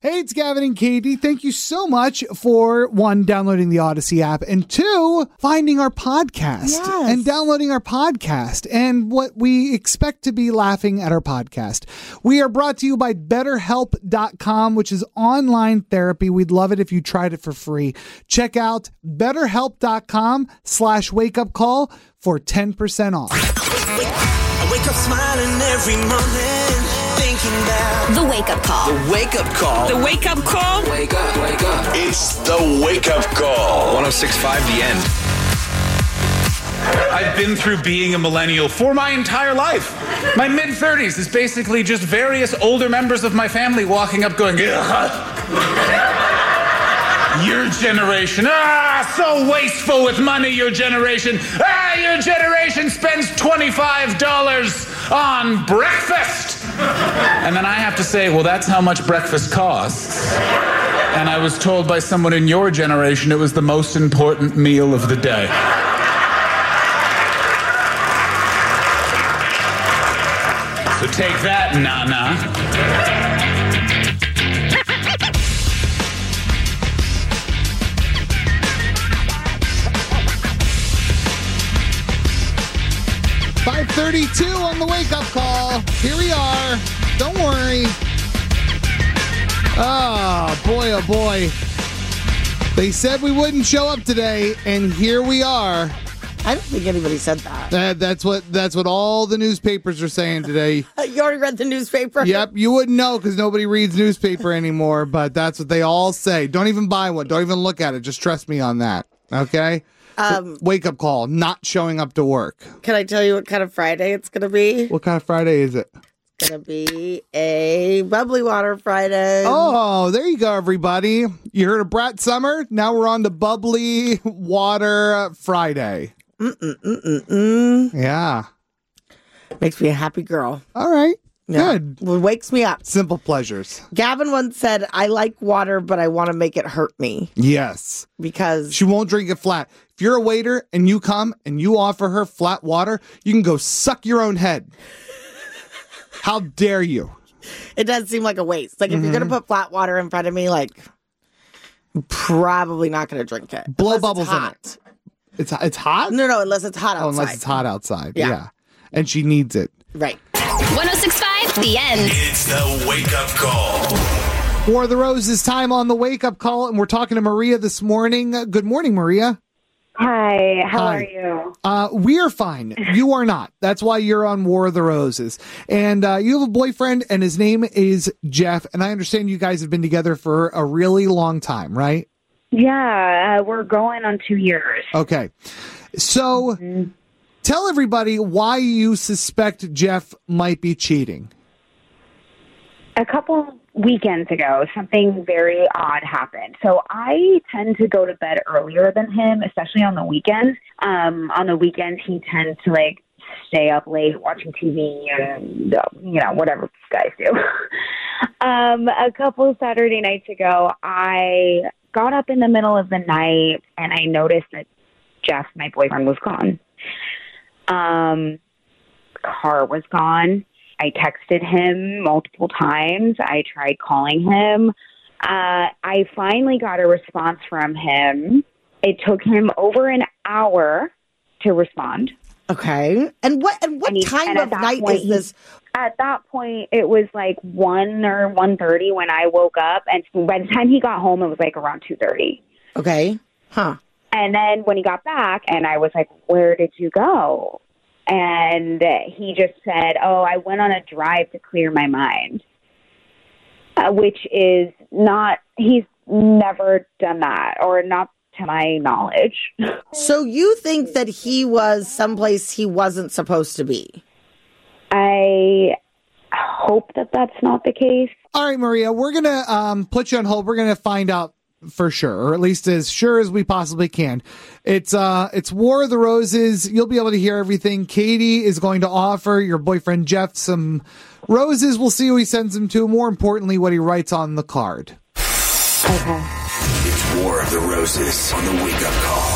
Hey, it's Gavin and Katie. Thank you so much for, one, downloading the Odyssey app, and two, finding our podcast and downloading our podcast and what we expect to be laughing at our podcast. We are brought to you by BetterHelp.com, which is online therapy. We'd love it if you tried it for free. Check out BetterHelp.com/wakeupcall for 10% off. I wake up smiling every morning, thinking about The Wake Up Call. the wake up call. The Wake Up Call. Wake up, wake up. It's the Wake Up Call. 106.5 The End. I've been through being a millennial for my entire life. My mid-30s is basically just various older members of my family walking up going, your generation, so wasteful with money, your generation. Your generation spends $25 on breakfast. And then I have to say, well, that's how much breakfast costs. And I was told by someone in your generation it was the most important meal of the day. So take that, Nana. .32 on the wake-up call. Here we are. Don't worry. Oh, boy. They said we wouldn't show up today, and here we are. I don't think anybody said that. That's what all the newspapers are saying today. You already read the newspaper? Yep, you wouldn't know because nobody reads newspaper anymore, but that's what they all say. Don't even buy one. Don't even look at it. Just trust me on that, okay? Wake-up call, not showing up to work. Can I tell you what kind of Friday it's going to be? What kind of Friday is it? It's going to be a bubbly water Friday. Oh, there you go, everybody. You heard of Brat Summer? Now we're on to bubbly water Friday. Yeah. Makes me a happy girl. All right. Yeah. Good. Well, it wakes me up. Simple pleasures. Gavin once said, I like water, but I want to make it hurt me. Yes. Because she won't drink it flat. If you're a waiter and you come and you offer her flat water, you can go suck your own head. How dare you? It does seem like a waste. Like, if you're going to put flat water in front of me, like, I'm probably not going to drink it. Blow unless bubbles it's hot. in it. It's hot? No, unless it's hot outside. Oh, unless it's hot outside. Yeah. Yeah. And she needs it. Right. 106.5 The End. It's the Wake Up Call. War of the Roses time on the wake-up call, and we're talking to Maria this morning. Good morning, Maria. Hi, how Hi. are you? We are fine. You are not. That's why you're on War of the Roses. And you have a boyfriend, and his name is Jeff, and I understand you guys have been together for a really long time, right? Yeah, we're going on 2 years. Okay. So tell everybody why you suspect Jeff might be cheating. A couple weekends ago, something very odd happened. So I tend to go to bed earlier than him, especially on the weekends. On the weekends, he tends to stay up late watching TV and, whatever guys do. A couple Saturday nights ago, I got up in the middle of the night and I noticed that Jeff, my boyfriend, was gone. The car was gone. I texted him multiple times. I tried calling him. I finally got a response from him. It took him over an hour to respond. Okay. And what time of night is this? At that point, it was 1 or 1:30 when I woke up. And by the time he got home, it was around 2:30. Okay. Huh. And then when he got back, and I was like, where did you go? And he just said, I went on a drive to clear my mind, which is not, he's never done that, or not to my knowledge. So you think that he was someplace he wasn't supposed to be? I hope that that's not the case. All right, Maria, we're going to put you on hold. We're going to find out for sure, or at least as sure as we possibly can. It's War of the Roses. You'll be able to hear everything. Katie is going to offer your boyfriend Jeff some roses. We'll see who he sends them to. More importantly, what he writes on the card. Okay. It's War of the Roses on the Wake Up Call.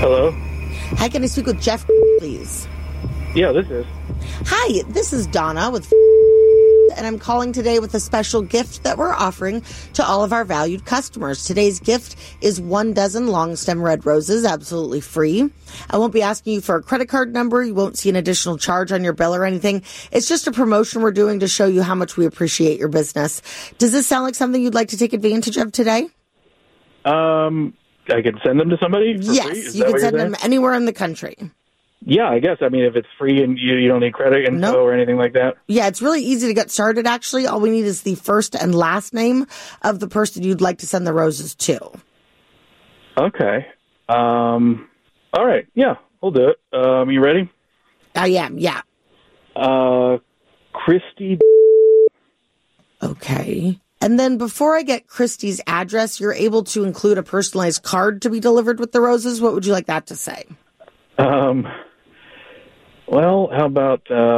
Hello? Hi, can I speak with Jeff, please? Yeah, this is. Hi, this is Donna with and I'm calling today with a special gift that we're offering to all of our valued customers. Today's gift is 1 dozen long stem red roses, absolutely free. I won't be asking you for a credit card number. You won't see an additional charge on your bill or anything. It's just a promotion we're doing to show you how much we appreciate your business. Does this sound like something you'd like to take advantage of today? I could send them to somebody for free? Yes, you can send them anywhere in the country. Yeah, I guess. I mean, if it's free and you don't need credit info or anything like that. Yeah, it's really easy to get started, actually. All we need is the first and last name of the person you'd like to send the roses to. Okay. All right. Yeah, we'll do it. You ready? I am, yeah. Christy. Okay. And then before I get Christy's address, you're able to include a personalized card to be delivered with the roses. What would you like that to say? Well, how about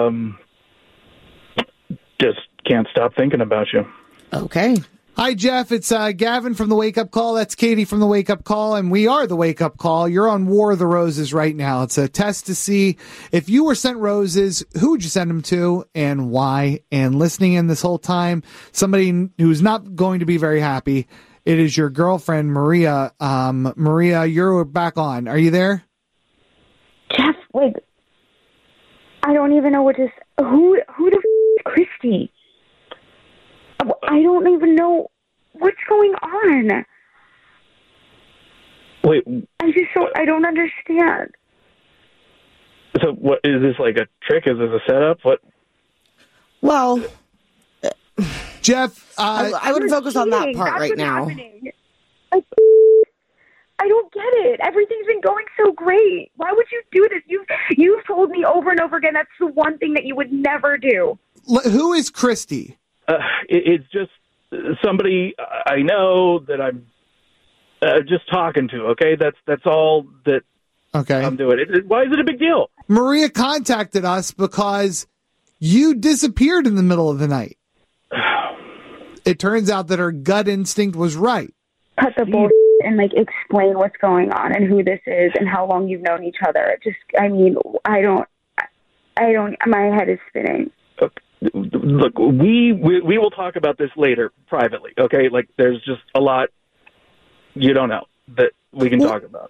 just can't stop thinking about you. Okay. Hi, Jeff. It's Gavin from the Wake Up Call. That's Katie from the Wake Up Call, and we are the Wake Up Call. You're on War of the Roses right now. It's a test to see if you were sent roses, who would you send them to and why? And listening in this whole time, somebody who's not going to be very happy, it is your girlfriend, Maria. Maria, you're back on. Are you there? Jeff, wait. I don't even know what to. Who the is Christy? I don't even know what's going on. Wait. I don't understand. So, what is this, like a trick? Is this a setup? What? Well, Jeff, I would focus on that part right now. I don't get it. Everything's been going so great. Why would you do this? You've told me over and over again that's the one thing that you would never do. Who is Christy? It's just somebody I know that I'm just talking to. Okay, that's all that. Okay, I'm doing. Why is it a big deal? Maria contacted us because you disappeared in the middle of the night. It turns out that her gut instinct was right. Cut the bullshit and explain what's going on and who this is and how long you've known each other. I don't. My head is spinning. Look, we will talk about this later privately. Okay, there's just a lot you don't know that we can talk about.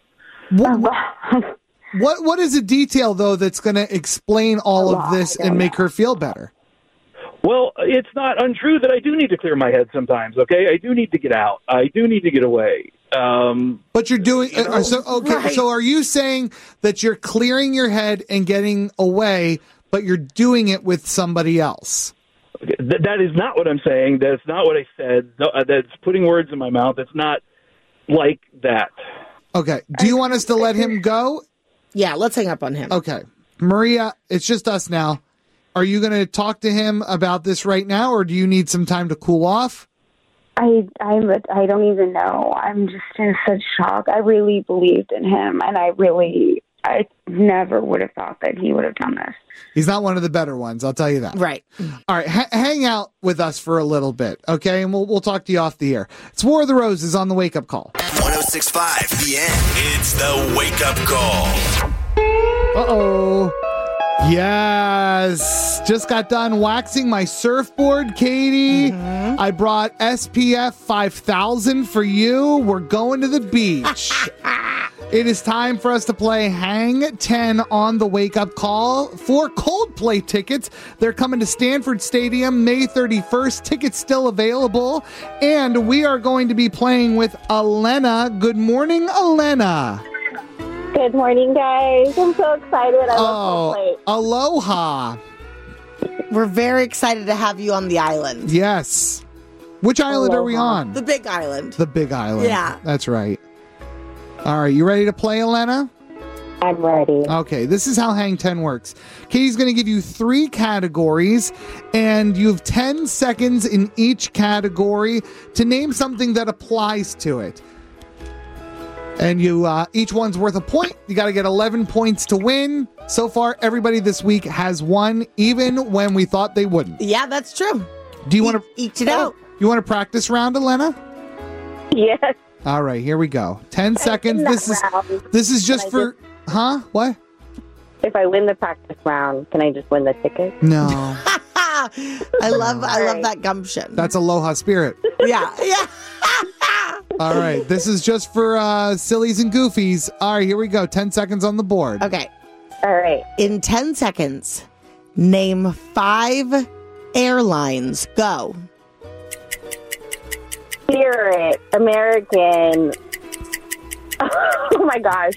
What is a detail though that's going to explain all of this and make her feel better? Well, it's not untrue that I do need to clear my head sometimes, okay? I do need to get out. I do need to get away. But you're doing... So are you saying that you're clearing your head and getting away, but you're doing it with somebody else? Okay, that is not what I'm saying. That's not what I said. No, that's putting words in my mouth. It's not like that. Okay. Do you want us to let him go? Yeah, let's hang up on him. Okay. Maria, it's just us now. Are you going to talk to him about this right now, or do you need some time to cool off? I don't even know. I'm just in such shock. I really believed in him, and I never would have thought that he would have done this. He's not one of the better ones, I'll tell you that. Right. All right, hang out with us for a little bit, okay? And we'll talk to you off the air. It's War of the Roses on the Wake Up Call. 106.5 The End. It's the Wake Up Call. Uh-oh. Yes. Just got done waxing my surfboard, Katie. Mm-hmm. I brought SPF 5000 for you. We're going to the beach. It is time for us to play Hang 10 on the Wake Up Call for Coldplay tickets. They're coming to Stanford Stadium May 31st. Tickets still available. And we are going to be playing with Elena. Good morning, Elena. Good morning, guys. I'm so excited. I love Coldplay. Aloha. We're very excited to have you on the island. Yes. Which island are we on? The Big Island. The Big Island. Yeah. That's right. All right, you ready to play, Elena? I'm ready. Okay, this is how Hang 10 works. Katie's going to give you 3 categories, and you have 10 seconds in each category to name something that applies to it. And you each one's worth a point. You got to get 11 points to win. So far, everybody this week has won, even when we thought they wouldn't. Yeah, that's true. Do you want to each it out? You want to practice round, Elena? Yes. All right, here we go. 10 seconds. This is just for... Huh? What? If I win the practice round, can I just win the ticket? No. I love that gumption. That's Aloha Spirit. Yeah. All right, this is just for sillies and goofies. All right, here we go. 10 seconds on the board. Okay. All right. In 10 seconds, name 5 airlines. Go. Spirit, American. Oh my gosh.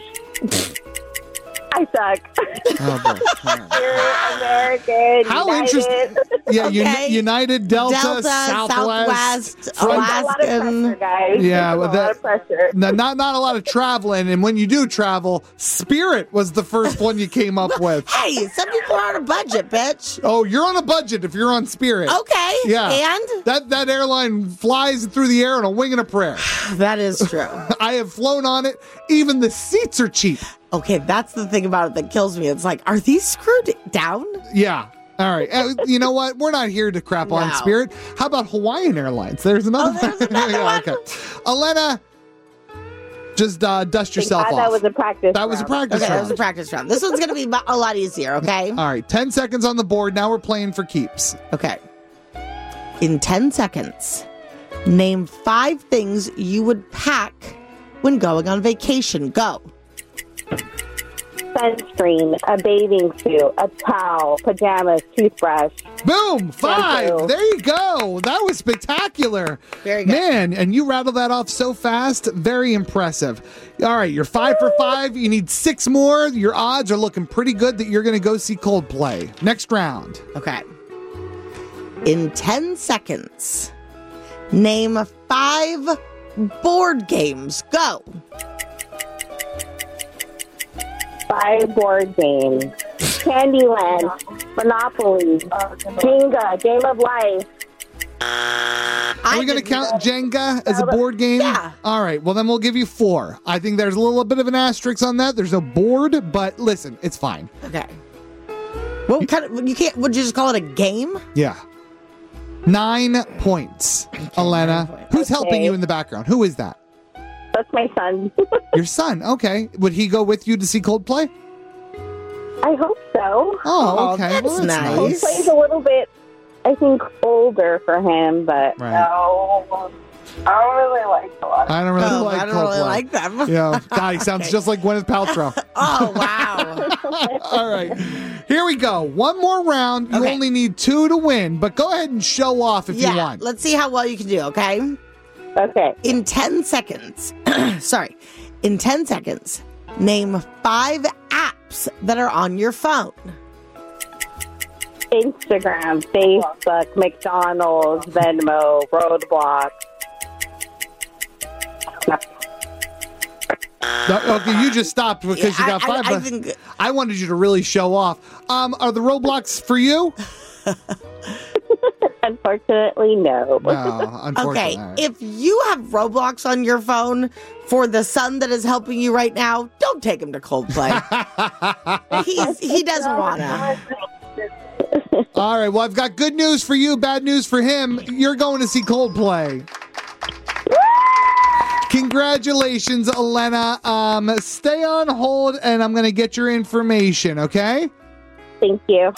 I suck. Oh, boy. Spirit, American. How United. interesting. Yeah, Okay. United, Delta, Southwest. Alaskan. A lot of pressure, guys. Yeah, a well, lot of pressure. Not a lot of traveling. And when you do travel, Spirit was the first one you came up with. Hey, some people are on a budget, bitch. Oh, you're on a budget if you're on Spirit. Okay. Yeah. And? That airline flies through the air on a wing and a prayer. That is true. I have flown on it. Even the seats are cheap. Okay, that's the thing about it that kills me. It's like, are these screwed down? Yeah. All right. You know what? We're not here to crap on No. Spirit. How about Hawaiian Airlines? There's another one. There's another one. Okay. Elena, just dust yourself Thank God off. That was a practice. That was a practice Okay, that was round. a practice round. This one's going to be a lot easier, okay? All right. 10 seconds on the board. Now we're playing for keeps. Okay. In 10 seconds, name 5 things you would pack when going on vacation. Go. Sunscreen, a bathing suit, a towel, pajamas, toothbrush. Boom! 5. you. There you go. That was spectacular. Very good. Man, and you rattled that off so fast. Very impressive. All right, you're 5 for 5. You need 6 more. Your odds are looking pretty good that you're going to go see Coldplay. Next round. Okay. In 10 seconds, name 5 board games. Go. 5 board games. Candyland, Monopoly, Jenga, Game of Life. Are we going to count Jenga as a board game? Yeah. All right. Well, then we'll give you 4. I think there's a little bit of an asterisk on that. There's no board, but listen, it's fine. Okay. What kind of, you can't, would you just call it a game? Yeah. 9 points. Elena, who's helping you in the background? Who is that? That's my son. Your son. Okay. Would he go with you to see Coldplay? I hope so. Oh, okay. That's nice. Coldplay's a little bit, I think, older for him, but Right. no, I don't really like a lot of I don't really Oh, like I don't Coldplay. really like them. Yeah. God, he sounds just like Gwyneth Paltrow. Oh, wow. All right. Here we go. One more round. You Okay. only need 2 to win, but go ahead and show off if you Yeah, want. let's see how well you can do, okay? Okay. In 10 seconds, in 10 seconds, name 5 apps that are on your phone. Instagram, Facebook, McDonald's, Venmo, Roadblock. Okay, you just stopped because you got 5. I but think, I wanted you to really show off. Are the Roblox for you? Unfortunately, no. No, unfortunately. okay, All right. if you have Roblox on your phone for the son that is helping you right now, don't take him to Coldplay. he doesn't want to. All right, well, I've got good news for you, bad news for him. You're going to see Coldplay. Congratulations, Elena. Stay on hold, and I'm going to get your information, okay? Thank you.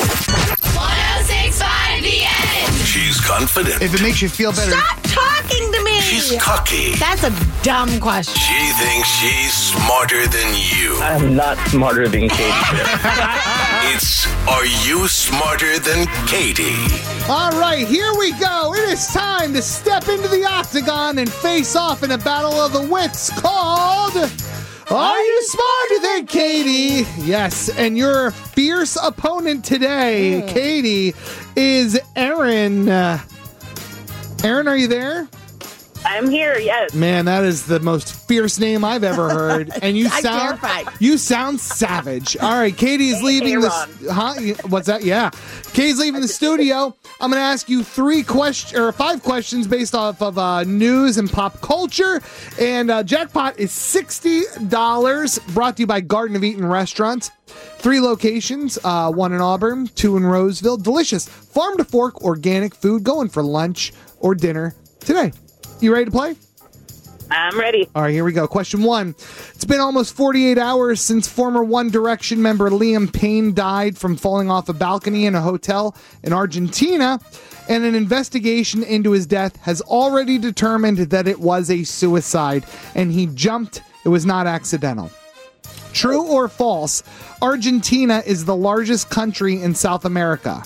1065 The End. She's confident. If it makes you feel better. Stop talking to me! She's cocky. That's a dumb question. She thinks she's smarter than you. I'm not smarter than Katie. It's Are You Smarter Than Katie? All right, here we go. It is time to step into the octagon and face off in a battle of the wits called Are You Smarter Than Katie? Yes, and your fierce opponent today, Katie, is Aaron. Aaron, are you there? I'm here, yes. Man, that is the most fierce name I've ever heard. And you I'm sound terrified. you sound savage. All right, Katie is leaving this. Huh? What's that? Yeah, Katie's leaving the studio. I'm going to ask you 5 questions based off of news and pop culture. And jackpot is $60. Brought to you by Garden of Eden Restaurants. 3 locations, 1 in Auburn, 2 in Roseville. Delicious farm to fork organic food going for lunch or dinner today. You ready to play? I'm ready. All right, here we go. Question 1. It's been almost 48 hours since former One Direction member Liam Payne died from falling off a balcony in a hotel in Argentina, and an investigation into his death has already determined that it was a suicide, and he jumped. It was not accidental. True or false? Argentina is the largest country in South America.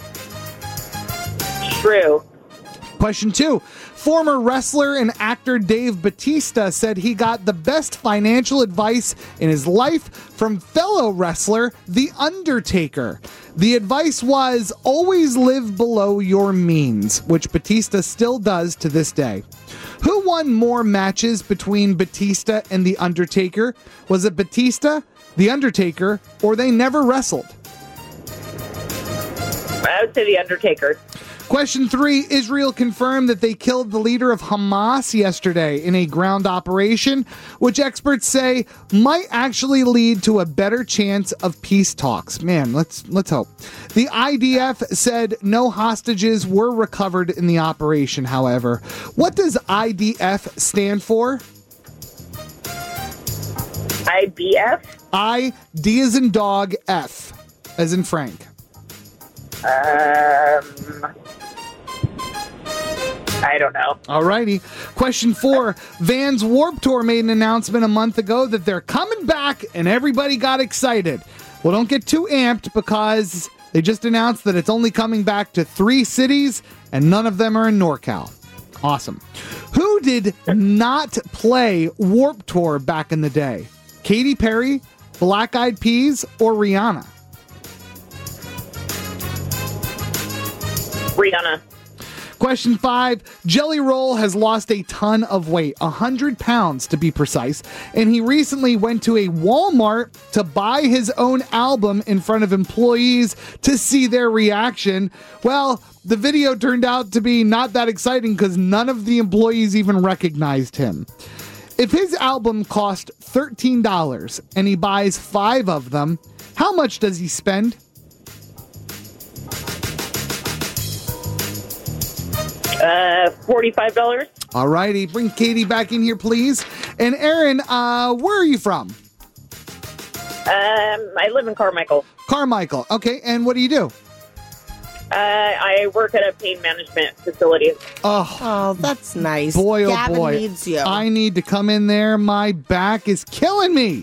True. Question 2. Former wrestler and actor Dave Bautista said he got the best financial advice in his life from fellow wrestler The Undertaker. The advice was always live below your means, which Bautista still does to this day. Who won more matches between Bautista and The Undertaker? Was it Bautista, The Undertaker, or they never wrestled? I would say The Undertaker. Question 3, Israel confirmed that they killed the leader of Hamas yesterday in a ground operation, which experts say might actually lead to a better chance of peace talks. Man, let's hope. The IDF said no hostages were recovered in the operation, however. What does IDF stand for? IBF? I, D as in dog, F as in Frank. I don't know. Alrighty. Question 4. Vans Warped Tour made an announcement a month ago that they're coming back, and everybody got excited. Well, don't get too amped because they just announced that it's only coming back to 3 cities, and none of them are in NorCal. Awesome. Who did not play Warped Tour back in the day? Katy Perry, Black Eyed Peas, or Rihanna? Rihanna. Question 5. Jelly Roll has lost a ton of weight, 100 pounds to be precise, and he recently went to a Walmart to buy his own album in front of employees to see their reaction. Well, the video turned out to be not that exciting because none of the employees even recognized him. If his album cost $13 and he buys 5 of them, how much does he spend? $45. All righty. Bring Katie back in here, please. And Aaron, where are you from? I live in Carmichael. Carmichael. Okay. And what do you do? I work at a pain management facility. Oh, that's nice. Boy, oh Gavin boy. needs you. I need to come in there. My back is killing me.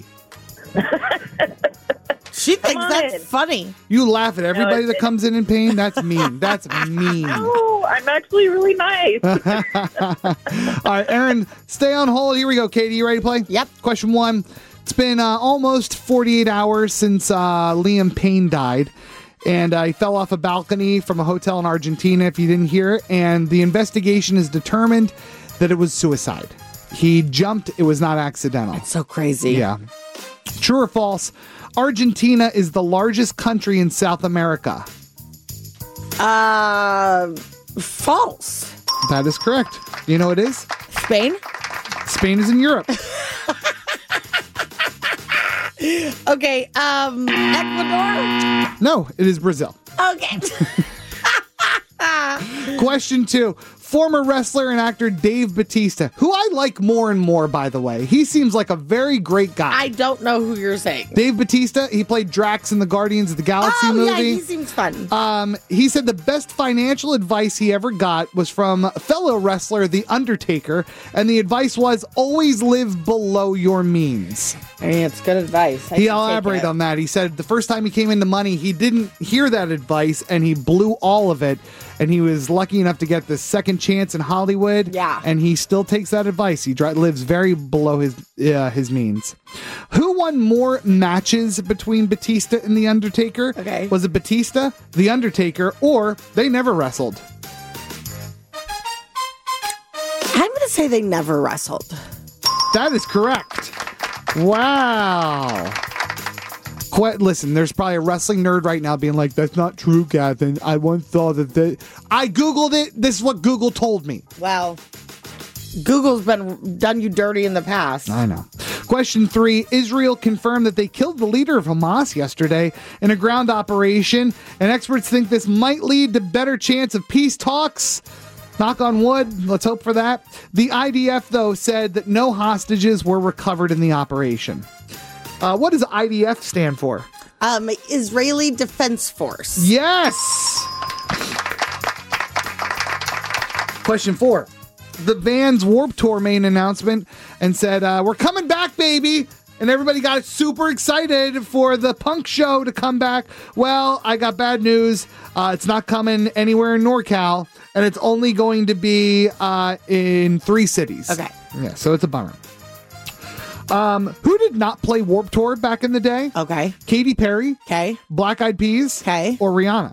She thinks that's funny. You laugh at everybody that comes in pain. That's mean. That's mean. No, I'm actually really nice. All right, Aaron, stay on hold. Here we go. Katie, you ready to play? Yep. Question 1. It's been almost 48 hours since Liam Payne died. And he fell off a balcony from a hotel in Argentina, if you didn't hear it. And the investigation has determined that it was suicide. He jumped. It was not accidental. It's so crazy. Yeah. True or false? Argentina is the largest country in South America. False. That is correct. You know what it is? Spain? Spain is in Europe. Okay, Ecuador? No, it is Brazil. Okay. Question 2. Former wrestler and actor Dave Bautista, who I like more and more, by the way. He seems like a very great guy. I don't know who you're saying. Dave Bautista, he played Drax in the Guardians of the Galaxy movie. Yeah, he seems fun. He said the best financial advice he ever got was from fellow wrestler The Undertaker, and the advice was always live below your means. I mean, it's good advice. He elaborated on that. He said the first time he came into money, he didn't hear that advice, and he blew all of it, and he was lucky enough to get the second chance in Hollywood. Yeah. And he still takes that advice. He lives very below his means. Who won more matches between Batista and The Undertaker? Okay. Was it Batista, The Undertaker, or they never wrestled? I'm going to say they never wrestled. That is correct. Wow. Listen, there's probably a wrestling nerd right now being like, that's not true, Gavin. I once thought that I Googled it. This is what Google told me. Well, Google's done you dirty in the past. I know. Question 3. Israel confirmed that they killed the leader of Hamas yesterday in a ground operation, and experts think this might lead to better chance of peace talks. Knock on wood. Let's hope for that. The IDF, though, said that no hostages were recovered in the operation. What does IDF stand for? Israeli Defense Force. Yes! Question 4. The Vans Warped Tour made an announcement and said, we're coming back, baby! And everybody got super excited for the punk show to come back. Well, I got bad news. It's not coming anywhere in NorCal, and it's only going to be in 3 cities. Okay. Yeah, so it's a bummer. Who did not play Warped Tour back in the day? Okay. Katy Perry. Okay. Black Eyed Peas. Okay. Or Rihanna.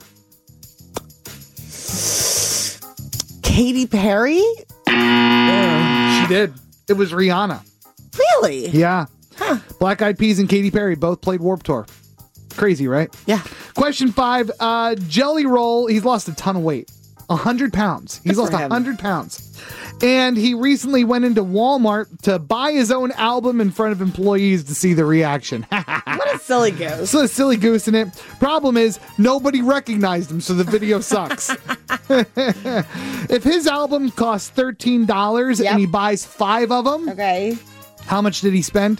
Katy Perry? She did. It was Rihanna. Really? Yeah. Huh. Black Eyed Peas and Katy Perry both played Warped Tour. Crazy, right? Yeah. Question 5. Jelly Roll, he's lost a ton of weight. 100 pounds. He's lost 100 pounds. And he recently went into Walmart to buy his own album in front of employees to see the reaction. What a silly goose. So a silly goose in it. Problem is, nobody recognized him, so the video sucks. If his album costs $13 and he buys 5 of them, okay, how much did he spend?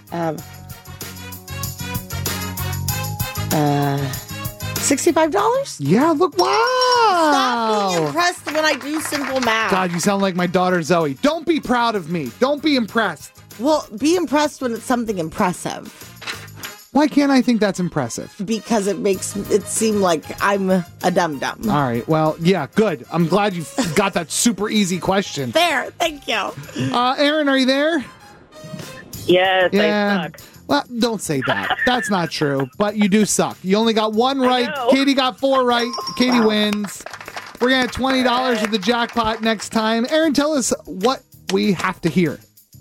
$65? Yeah, look, wow. Stop being impressed when I do simple math. God, you sound like my daughter Zoe. Don't be proud of me. Don't be impressed. Well, be impressed when it's something impressive. Why can't I think that's impressive? Because it makes it seem like I'm a dum-dum. All right, well, yeah, good. I'm glad you got that super easy question. There, thank you. Aaron, are you there? Yes, Yeah. I suck. Well, don't say that. That's not true, but you do suck. You only got 1 right. Katie got 4 right. Katie wins. We're going to have $20 with the jackpot next time. Aaron, tell us what we have to hear.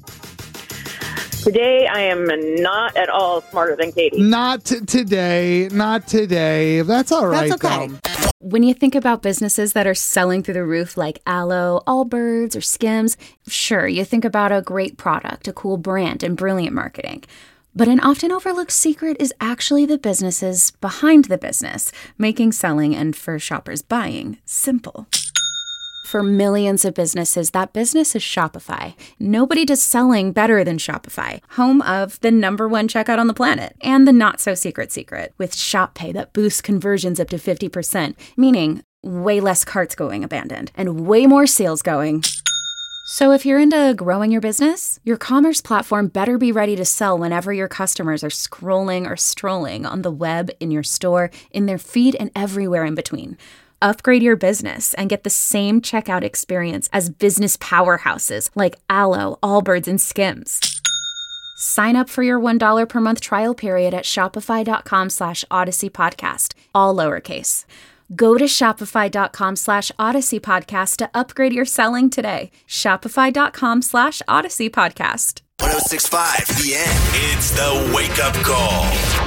Today, I am not at all smarter than Katie. Not today. Not today. That's all right, That's okay. though. When you think about businesses that are selling through the roof like Aloe, Allbirds, or Skims, sure, you think about a great product, a cool brand, and brilliant marketing. But an often overlooked secret is actually the businesses behind the business, making selling and for shoppers buying simple. For millions of businesses, that business is Shopify. Nobody does selling better than Shopify, home of the #1 checkout on the planet and the not-so-secret secret with Shop Pay that boosts conversions up to 50%, meaning way less carts going abandoned and way more sales going. So if you're into growing your business, your commerce platform better be ready to sell whenever your customers are scrolling or strolling on the web, in your store, in their feed, and everywhere in between. Upgrade your business and get the same checkout experience as business powerhouses like Aloe, Allbirds, and Skims. Sign up for your $1 per month trial period at shopify.com/Odyssey Podcast, all lowercase. Go to shopify.com/Odyssey Podcast to upgrade your selling today. Shopify.com/Odyssey Podcast. 106.5 The End. It's the Wake Up Call.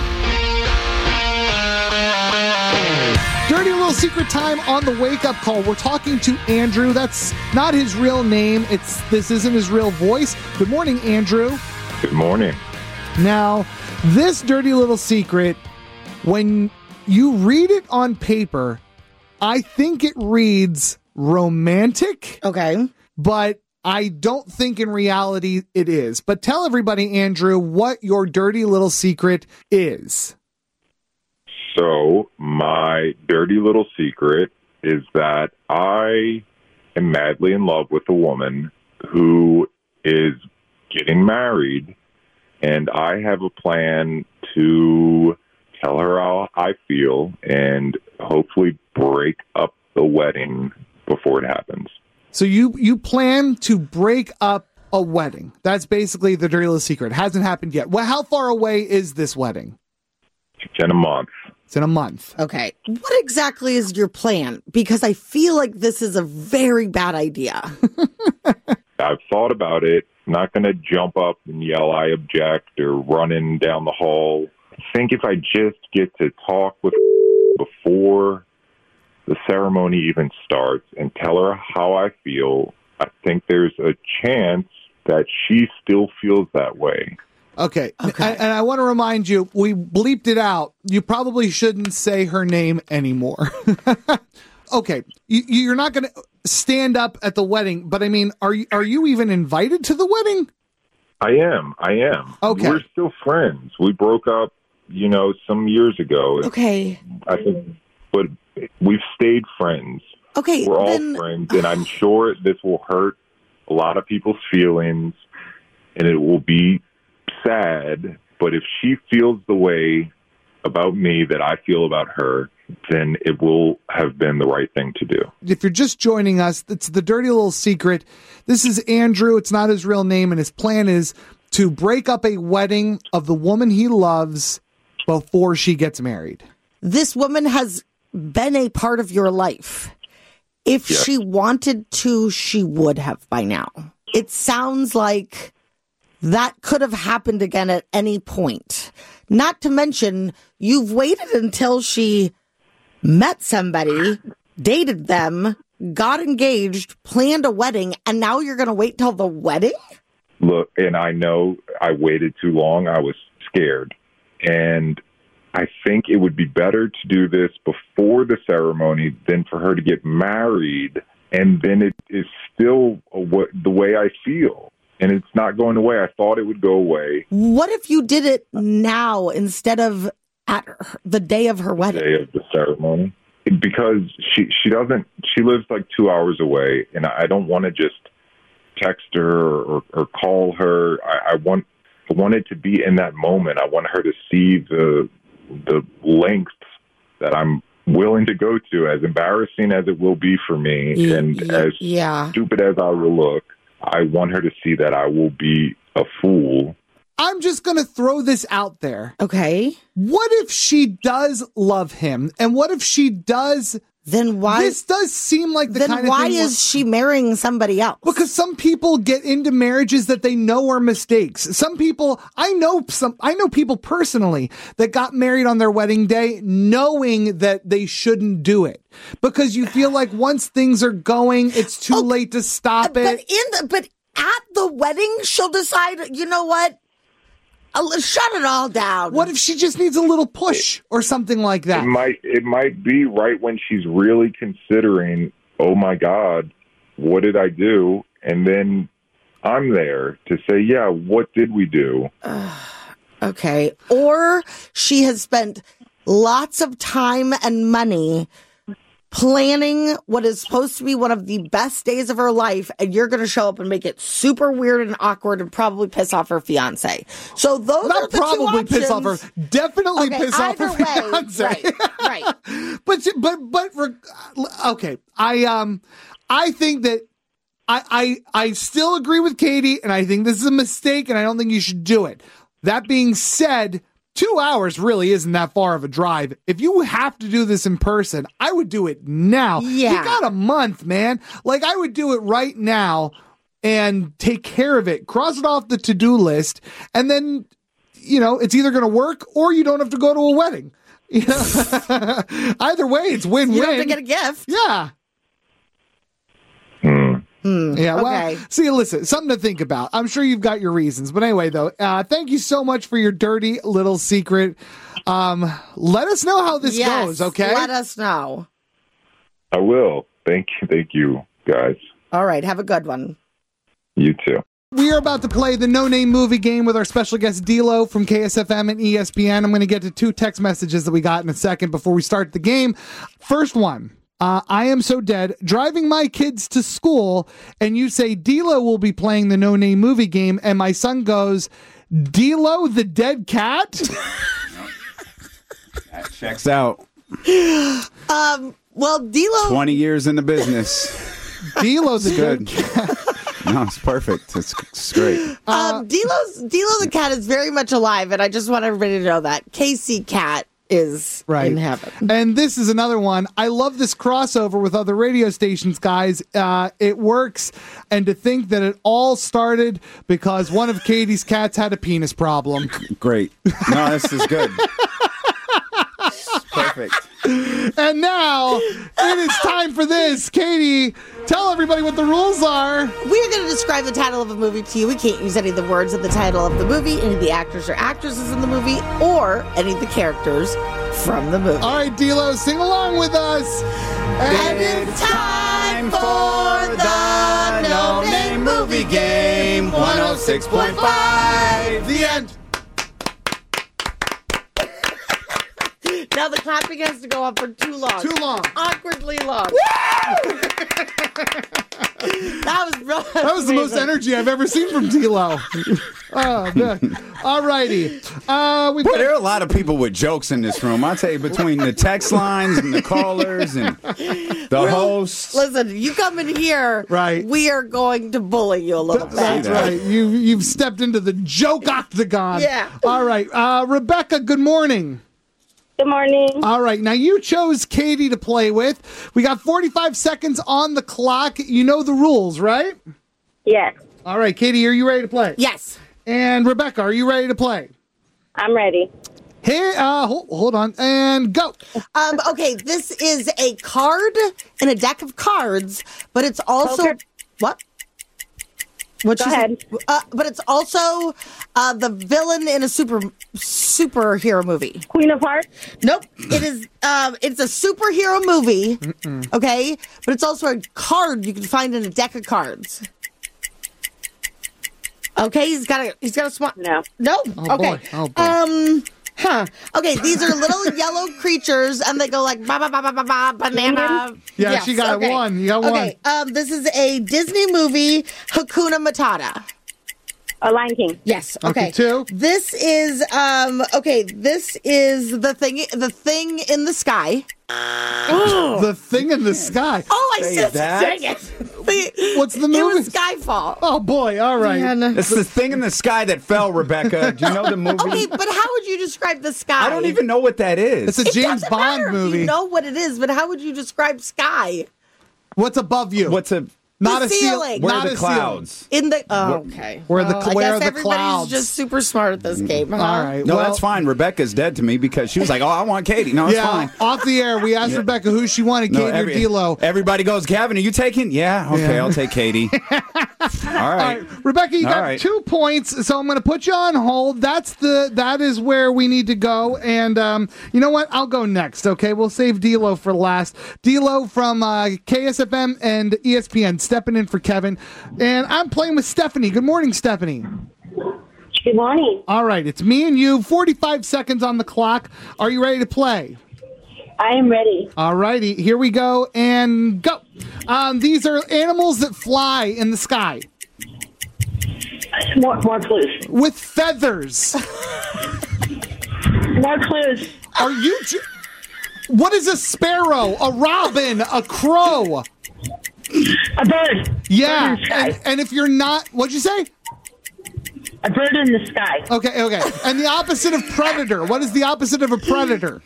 Dirty little secret time on the wake-up call. We're talking to Andrew. That's not his real name. This isn't his real voice. Good morning, Andrew. Good morning. Now, this dirty little secret, when you read it on paper, I think it reads romantic. Okay. But I don't think in reality it is. But tell everybody, Andrew, what your dirty little secret is. So, my dirty little secret is that I am madly in love with a woman who is getting married, and I have a plan to tell her how I feel and hopefully break up the wedding before it happens. So you plan to break up a wedding. That's basically the dirty little secret. It hasn't happened yet. Well, how far away is this wedding? It's in a month. It's in a month. Okay. What exactly is your plan? Because I feel like this is a very bad idea. I've thought about it. I'm not going to jump up and yell, I object, or running down the hall. I think if I just get to talk with before the ceremony even starts and tell her how I feel, I think there's a chance that she still feels that way. Okay. And I want to remind you, we bleeped it out. You probably shouldn't say her name anymore. okay, you're not going to stand up at the wedding, but I mean, are you even invited to the wedding? I am. Okay. We're still friends. We broke up, some years ago. Okay. I think, but we've stayed friends. Okay. We're all friends, and I'm sure this will hurt a lot of people's feelings, and it will be sad. But if she feels the way about me that I feel about her, then it will have been the right thing to do. If you're just joining us, it's the Dirty Little Secret. This is Andrew. It's not his real name, and his plan is to break up a wedding of the woman he loves before she gets married. This woman has been a part of your life. If she wanted to, she would have by now. It sounds like that could have happened again at any point. Not to mention, you've waited until she met somebody, dated them, got engaged, planned a wedding, and now you're going to wait till the wedding? Look, and I know I waited too long. I was scared. And I think it would be better to do this before the ceremony than for her to get married, and then it is still the way I feel. And it's not going away. I thought it would go away. What if you did it now instead of at the day of her wedding? The day of the ceremony. Because she lives like 2 hours away, and I don't want to just text her or call her. I want it to be in that moment. I want her to see the lengths that I'm willing to go to, as embarrassing as it will be for me, and as stupid as I will look. I want her to see that I will be a fool. I'm just going to throw this out there. Okay. What if she does love him? And what if she does? Then why? This does seem like the kind of thing. Then why is she marrying somebody else? Because some people get into marriages that they know are mistakes. Some people, I know people personally that got married on their wedding day knowing that they shouldn't do it. Because you feel like once things are going, it's too late to stop it. But at the wedding, she'll decide, you know what? I'll shut it all down. What if she just needs a little push or something like that? It might be right when she's really considering, oh my God, what did I do? And then I'm there to say, yeah, what did we do? Okay. Or she has spent lots of time and money planning what is supposed to be one of the best days of her life, and you're going to show up and make it super weird and awkward and probably piss off her fiance. So those are the probably two options. Piss off her. Definitely piss off her fiance. Right. but okay. I think that I still agree with Katie, and I think this is a mistake, and I don't think you should do it. That being said, 2 hours really isn't that far of a drive. If you have to do this in person, I would do it now. Yeah. You got a month, man. Like, I would do it right now and take care of it. Cross it off the to-do list. And then, it's either going to work or you don't have to go to a wedding. Either way, it's win-win. You don't have to get a gift. Yeah. Yeah, well, okay. See, listen, something to think about. I'm sure you've got your reasons. But anyway, though, thank you so much for your dirty little secret. Let us know how this goes, okay? Let us know. I will. Thank you, guys. All right, have a good one. You too. We are about to play the No Name Movie game with our special guest, D-Lo from KSFM and ESPN. I'm going to get to 2 text messages that we got in a second before we start the game. First one. I am so dead. Driving my kids to school, and you say D-Lo will be playing the No Name Movie game, and my son goes, D-Lo the dead cat? That checks out. Well, D-Lo... 20 years in the business. D-Lo the good. dead cat. No, it's perfect. It's great. D-Lo the cat is very much alive, and I just want everybody to know that. Casey Cat is in heaven. And this is another one. I love this crossover with other radio stations, guys. It works. And to think that it all started because one of Katie's cats had a penis problem. Great. No, this is good. Perfect. And now it is time for this. Katie, tell everybody what the rules are. We're going to describe the title of a movie to you. We can't use any of the words of the title of the movie, any of the actors or actresses in the movie, or any of the characters from the movie. All right, D-Lo, sing along with us. And it's time for the No Name Movie Game 106.5. The end. Now the clapping has to go on for too long. Too long. Awkwardly long. That was the most energy I've ever seen from D-Lo. Oh, man. All righty. Boy, there are a lot of people with jokes in this room. I tell you, between the text lines and the callers and the hosts. Listen, you come in here, right? We are going to bully you a little bit. That's right. You've stepped into the joke octagon. Yeah. All right. Rebecca, good morning. Good morning. All right. Now, you chose Katie to play with. We got 45 seconds on the clock. You know the rules, right? Yes. All right. Katie, are you ready to play? Yes. And Rebecca, are you ready to play? I'm ready. Hey, hold on. And go. Okay. This is a card in a deck of cards, but it's also... Poker. What? What Go ahead. But it's also the villain in a superhero movie. Queen of Hearts? Nope. It is. It's a superhero movie. Okay, but it's also a card you can find in a deck of cards. Okay, he's got a smart. No. No. Oh, okay. boy. Oh, boy. Okay, these are little yellow creatures, and they go like ba ba ba ba ba ba banana. Yeah, Yes, she got okay. one. You got one. Okay, this is a Disney movie, Hakuna Matata. A Lion King. Yes. Okay, Okay. two. This is This is the thing in the sky. The thing in the sky. Oh, I Say said that? dang it. What's the movie? It was Skyfall. Oh, boy. All right. It's the thing in the sky that fell, Rebecca. Do you know the movie? Okay, but how would you describe the sky? I don't even know what that is. It's a It James doesn't Bond matter if movie. you know what it is, but how would you describe sky? What's above you? What's a... Not The a ceiling. ceiling. Where Not are the a ceiling. clouds? In the okay. Where are the I clouds? guess everybody's just super smart at this game. Huh? All right. No, well, that's fine. Rebecca's dead to me because she was like, oh, I want Katie. No, it's Yeah, fine. off the air, we asked Rebecca who she wanted, No, Katie or D-Lo. Everybody goes, Gavin, are you taking? Yeah, okay, I'll take Katie. All right. All right, Rebecca, you All got right. 2 points, so I'm going to put you on hold. That is where we need to go, and you know what? I'll go next. Okay, we'll save D-Lo for last. D-Lo from KSFM and ESPN stepping in for Kevin, and I'm playing with Stephanie. Good morning, Stephanie. Good morning. All right, it's me and you. 45 seconds on the clock. Are you ready to play? I am ready. All righty, here we go, and go. These are animals that fly in the sky. More clues. With feathers. More clues. Are you... What is a sparrow? A robin? A crow? A bird. Yeah, Bird in the sky. and if you're not... What'd you say? A bird in the sky. Okay. And the opposite of predator. What is the opposite of a predator?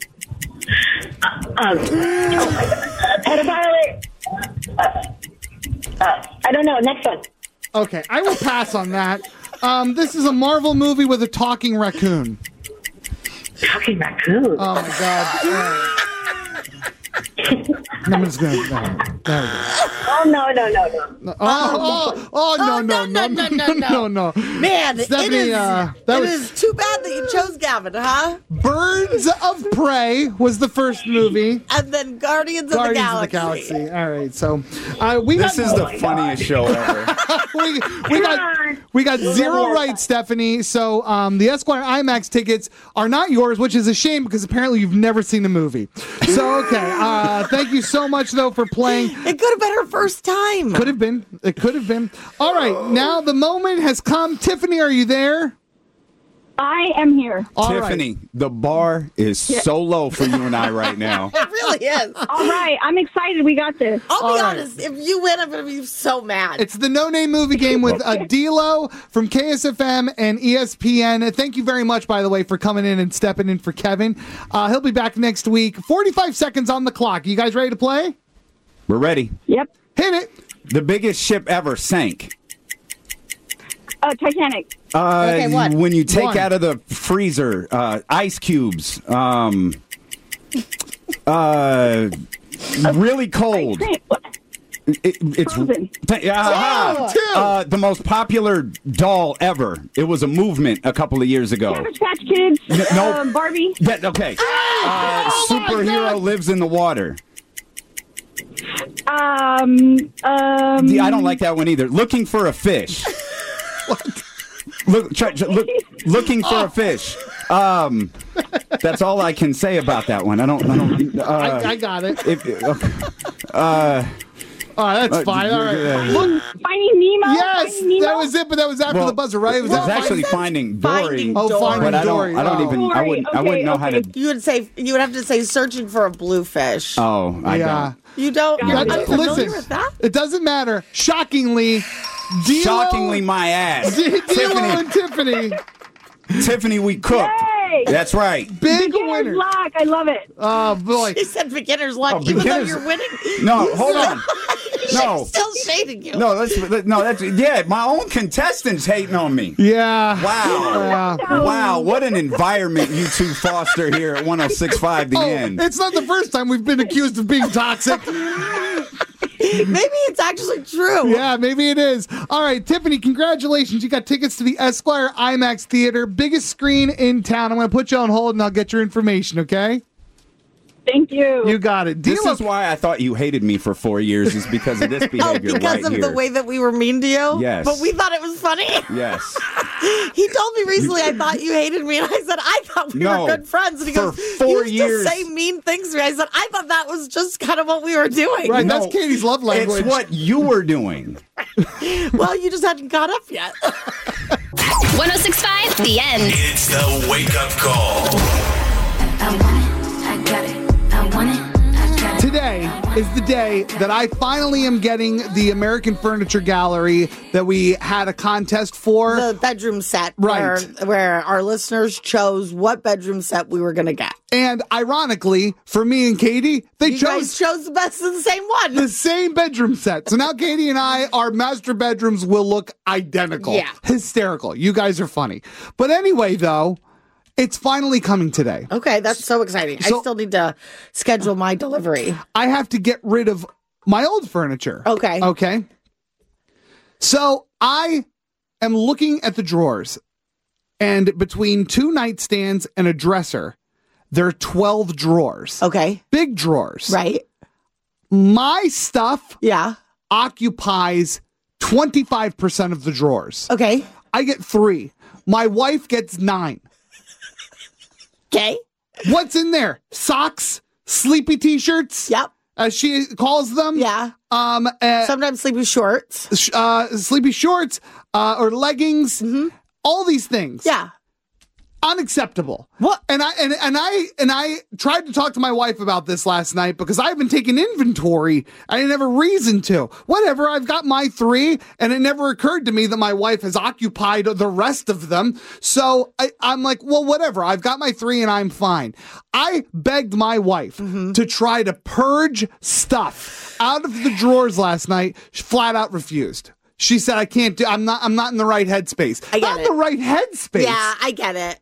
Pedophile. I don't know. Next one. Okay, I will pass on that. This is a Marvel movie with a talking raccoon. Talking raccoon. Oh, my God. I'm just going to... There we go. Oh, no. No. Man, Stephanie, it is too bad that you chose Gavin, huh? Birds of Prey was the first movie. And then Guardians of the Galaxy. All right, so This is the funniest show ever. we got 0 right, Stephanie. So the Esquire IMAX tickets are not yours, which is a shame because apparently you've never seen the movie. So okay, thank you so much though for playing. It could have been her first time. Could have been. It could have been. All right, now the moment has come. Tiffany, are you there? I am here. Tiffany, the bar is so low for you and I right now. It really is. All right, I'm excited. We got this. I'll be honest. If you win, I'm going to be so mad. It's the No Name Movie Game with D-Lo from KSFM and ESPN. Thank you very much, by the way, for coming in and stepping in for Kevin. He'll be back next week. 45 seconds on the clock. You guys ready to play? We're ready. Yep. Hit it. The biggest ship ever sank. Titanic. Okay, what? When you take One. out of the freezer ice cubes. Really cold. It's the most popular doll ever. It was a movement a couple of years ago. Cabbage Patch Kids. No, Barbie. Yeah, okay. Superhero lives in the water. I don't like that one either. Looking for a fish. What? Looking for a fish. That's all I can say about that one. I got it. That's fine. All right. Finding Nemo. Yes, Finding Nemo? that was it, but that was after the buzzer, right? It was actually Finding Dory. Finding Dory. I wouldn't know how to. You would have to say searching for a bluefish. Oh, I don't. You don't. Listen, with that? It doesn't matter. Shockingly, my ass. D'Lo and Tiffany. Tiffany, we cooked. Yay! That's right. Big Beginner's winner. luck. I love it. Oh, boy. She said beginner's luck, even though you're winning. No, hold on. No. She's still shading you. No, that's my own contestants hating on me. Yeah. Wow. Wow, what an environment you two foster here at 106.5 The End. It's not the first time we've been accused of being toxic. Maybe it's actually true. Yeah, maybe it is. All right, Tiffany, congratulations. You got tickets to the Esquire IMAX Theater, biggest screen in town. I'm going to put you on hold and I'll get your information, okay? Thank you. You got it. This is why I thought you hated me for 4 years, is because of this behavior because of the way that we were mean to you? Yes. But we thought it was funny? Yes. He told me recently, I thought you hated me, and I said, I thought we were good friends. And he goes, you used to say mean things to me. I said, I thought that was just kind of what we were doing. Right, that's Katie's love language. It's what you were doing. Well, you just hadn't caught up yet. 106.5 The End. It's the wake-up call. I want it. I got it. I want it. Today is the day that I finally am getting the American Furniture Gallery that we had a contest for. The bedroom set. Right. Where our listeners chose what bedroom set we were going to get. And ironically, for me and Katie, you guys chose the best of the same one. The same bedroom set. So now Katie and our master bedrooms will look identical. Yeah. Hysterical. You guys are funny. But anyway, though, it's finally coming today. Okay, that's so exciting. I still need to schedule my delivery. I have to get rid of my old furniture. Okay. Okay. So I am looking at the drawers, and between 2 nightstands and a dresser, there are 12 drawers. Okay. Big drawers. Right. My stuff occupies 25% of the drawers. Okay. I get 3. My wife gets 9. Okay. What's in there? Socks, sleepy t-shirts. Yep. As she calls them. Yeah. Sometimes sleepy shorts. Sleepy shorts or leggings. Mm-hmm. All these things. Yeah. Unacceptable. What? And I tried to talk to my wife about this last night because I haven't taken inventory. I didn't have a reason to. Whatever, I've got my 3, and it never occurred to me that my wife has occupied the rest of them. So I'm like, well, whatever. I've got my 3 and I'm fine. I begged my wife to try to purge stuff out of the drawers last night. She flat out refused. She said, I can't do, I'm not in the right headspace. I get it. The right headspace. Yeah, I get it.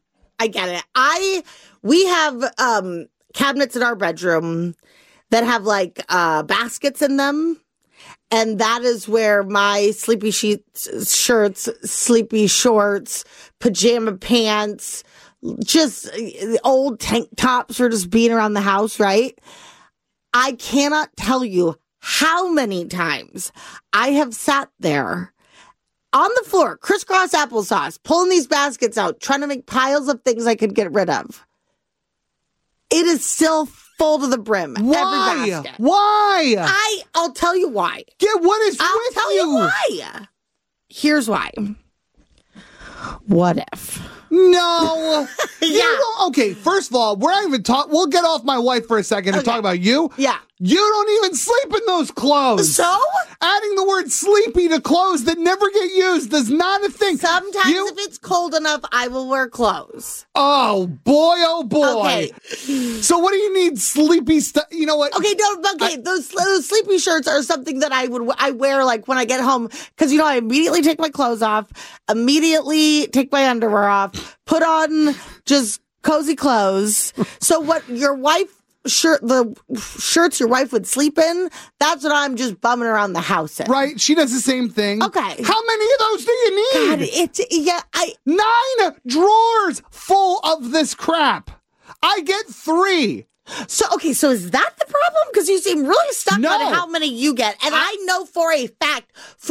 We have cabinets in our bedroom that have like baskets in them. And that is where my sleepy sheets, shirts, sleepy shorts, pajama pants, just old tank tops are just being around the house, right? I cannot tell you how many times I have sat there on the floor, crisscross applesauce, pulling these baskets out, trying to make piles of things I could get rid of. It is still full to the brim. Why? Every basket. Why? I'll tell you why. Yeah, what is I'll with tell you why. Here's why. What if? No. Yeah. Okay, first of all, we're not even we'll get off my wife for a second and talk about you. Yeah. You don't even sleep in those clothes. So? Adding the word sleepy to clothes that never get used is not a thing. Sometimes if it's cold enough, I will wear clothes. Oh, boy. Okay. So what do you need sleepy stuff? You know what? Okay, those sleepy shirts are something that I wear like when I get home because, I immediately take my clothes off, immediately take my underwear off, put on just cozy clothes. So what your wife shirts your wife would sleep in, that's what I'm just bumming around the house in. Right? She does the same thing. Okay. How many of those do you need? God, 9 drawers full of this crap. I get 3. So is that the problem? Because you seem really stuck on how many you get. And I know for a fact,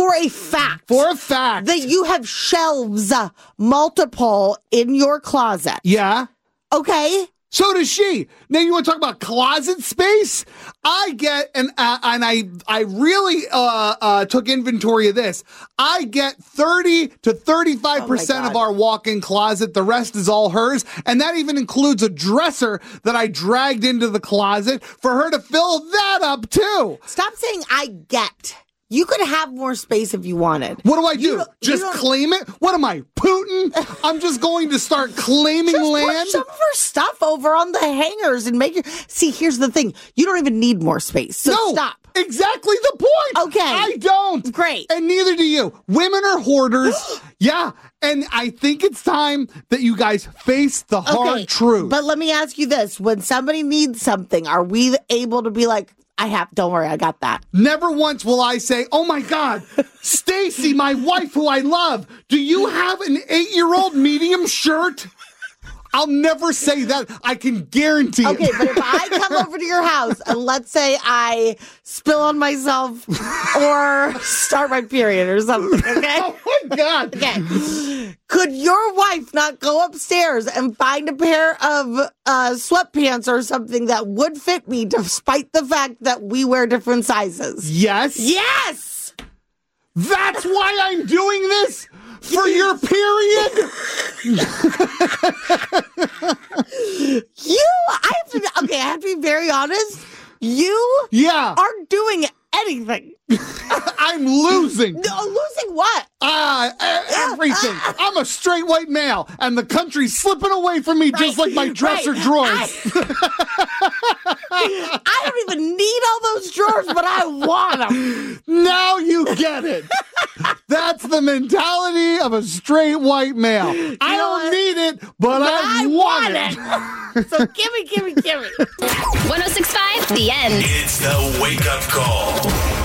that you have shelves, multiple in your closet. Yeah. Okay. So does she. Now you want to talk about closet space? I get, and I really took inventory of this. I get 30 to 35% of our walk-in closet. The rest is all hers. And that even includes a dresser that I dragged into the closet for her to fill that up too. Stop saying I get. You could have more space if you wanted. What do I do? Just claim it? What am I, Putin? I'm just going to start claiming land? Put some of her stuff over on the hangers and make your... See, here's the thing. You don't even need more space, so stop. Exactly the point. Okay. I don't. Great. And neither do you. Women are hoarders. Yeah. And I think it's time that you guys face the hard truth. But let me ask you this. When somebody needs something, are we able to be like, don't worry, I got that. Never once will I say, oh my God, Stacy, my wife who I love, do you have an 8-year-old medium shirt? I'll never say that. I can guarantee it. Okay, but if I come over to your house and let's say I spill on myself or start my period or something, okay? Oh my God. Okay. Could your wife not go upstairs and find a pair of sweatpants or something that would fit me despite the fact that we wear different sizes? Yes. Yes! That's why I'm doing this? For your period? I have to be very honest. You aren't doing anything. I'm losing. No, losing what? Everything. I'm a straight white male, and the country's slipping away from me just like my dresser drawers. I don't even need all those drawers, but I want them. Now you get it. That's the mentality of a straight white male. I don't need it, but I want it. So give me. 106.5, The End. It's the wake-up call.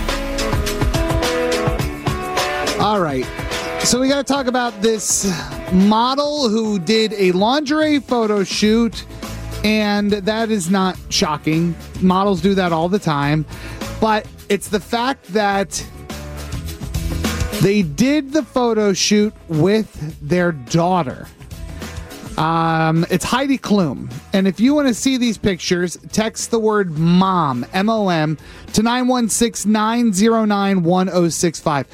All right. So we got to talk about this model who did a lingerie photo shoot, and that is not shocking. Models do that all the time. But it's the fact that they did the photo shoot with their daughter. It's Heidi Klum. And if you want to see these pictures, text the word MOM, M-O-M, to 916-909-1065.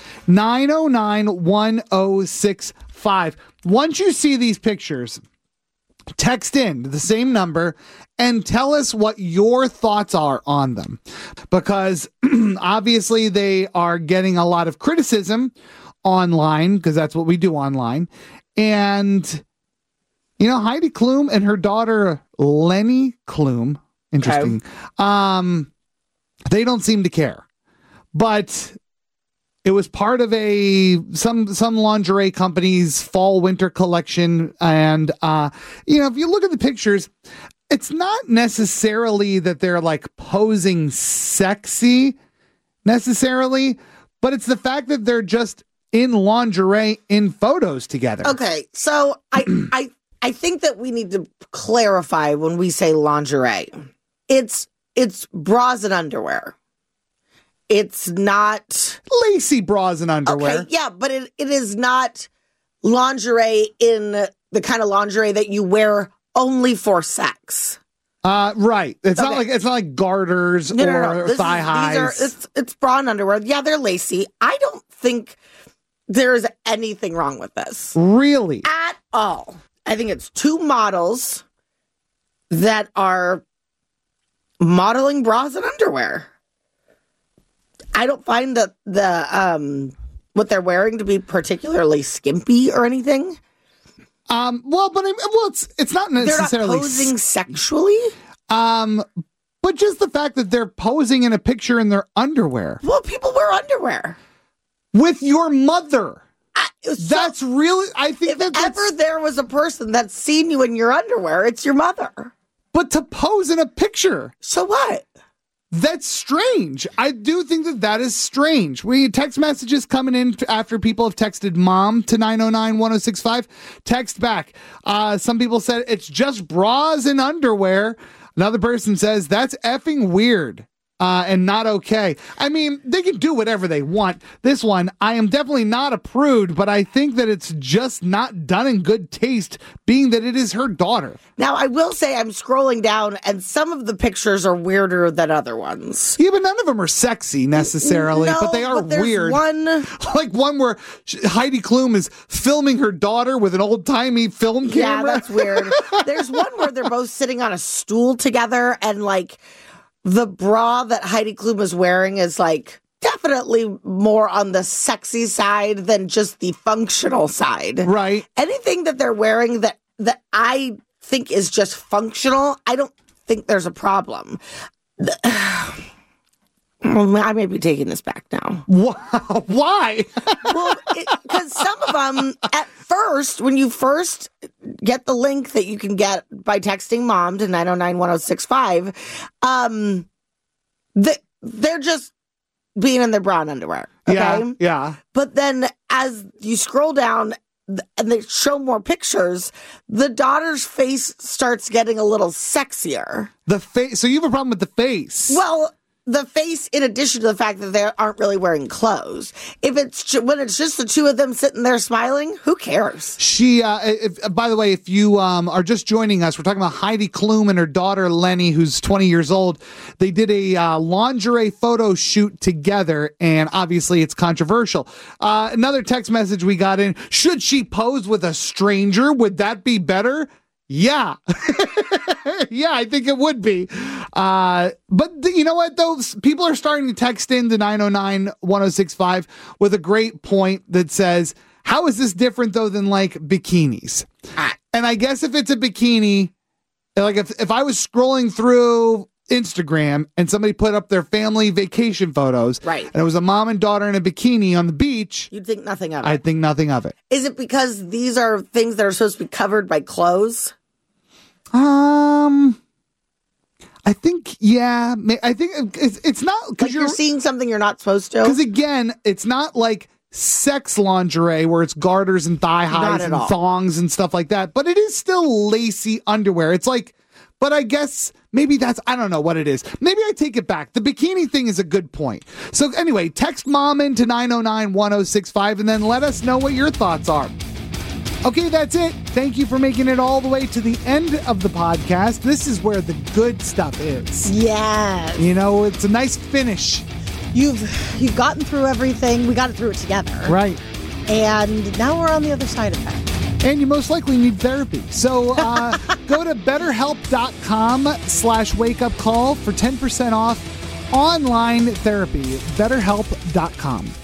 909-1065. Once you see these pictures, text in to the same number and tell us what your thoughts are on them. Because obviously they are getting a lot of criticism online, because that's what we do online. And... you know, Heidi Klum and her daughter, Lenny Klum, interesting, they don't seem to care. But it was part of some lingerie company's fall-winter collection. And, if you look at the pictures, it's not necessarily that they're, like, posing sexy, necessarily, but it's the fact that they're just in lingerie in photos together. Okay, so I think that we need to clarify when we say lingerie. It's bras and underwear. It's not lacy bras and underwear. Okay, yeah, but it is not lingerie in the kind of lingerie that you wear only for sex. Right. It's not like garters or thigh highs. It's bra and underwear. Yeah, they're lacy. I don't think there's anything wrong with this. Really? At all. I think it's two models that are modeling bras and underwear. I don't find that what they're wearing to be particularly skimpy or anything. It's not necessarily they're not posing sexually. But just the fact that they're posing in a picture in their underwear. Well, people wear underwear with your mother. That's really, I think if ever there was a person that's seen you in your underwear, it's your mother. But to pose in a picture. So what? That's strange. I do think that is strange. We text messages coming in after people have texted mom to 909-1065. Text back. Some people said it's just bras and underwear. Another person says that's effing weird. And not okay. I mean, they can do whatever they want. This one, I am definitely not a prude, but I think that it's just not done in good taste, being that it is her daughter. Now, I will say I'm scrolling down, and some of the pictures are weirder than other ones. Yeah, but none of them are sexy necessarily, but they are weird. Like one where Heidi Klum is filming her daughter with an old-timey film camera. Yeah, that's weird. There's one where they're both sitting on a stool together, and like, the bra that Heidi Klum is wearing is like definitely more on the sexy side than just the functional side. Right. Anything that they're wearing that I think is just functional, I don't think there's a problem. I may be taking this back now. Why? Well, because some of them, at first, when you first get the link that you can get by texting mom to 909-1065, they're just being in their bra and underwear. Okay? Yeah. But then as you scroll down and they show more pictures, the daughter's face starts getting a little sexier. The face. So you have a problem with the face? Well, the face, in addition to the fact that they aren't really wearing clothes. When it's just the two of them sitting there smiling, who cares? She, by the way, if you are just joining us, we're talking about Heidi Klum and her daughter Lenny, who's 20 years old. They did a lingerie photo shoot together, and obviously it's controversial. Another text message we got in: should she pose with a stranger? Would that be better? Yeah. Yeah, I think it would be. But you know what, though? People are starting to text in to 909-1065 with a great point that says, how is this different, though, than, like, bikinis? And I guess if it's a bikini, like if I was scrolling through Instagram and somebody put up their family vacation photos, right, and it was a mom and daughter in a bikini on the beach, you'd think nothing of it. I'd think nothing of it. Is it because these are things that are supposed to be covered by clothes? I think, yeah. I think it's not because like you're seeing something you're not supposed to. Because again, it's not like sex lingerie where it's garters and thigh highs and thongs and stuff like that. But it is still lacy underwear. It's like, but I guess maybe I don't know what it is. Maybe I take it back. The bikini thing is a good point. So anyway, text mom into 909-1065 and then let us know what your thoughts are. Okay, that's it. Thank you for making it all the way to the end of the podcast. This is where the good stuff is. Yes. You know, it's a nice finish. You've gotten through everything. We got it through it together. Right. And now we're on the other side of that. And you most likely need therapy. So go to betterhelp.com/wakeupcall for 10% off online therapy. betterhelp.com.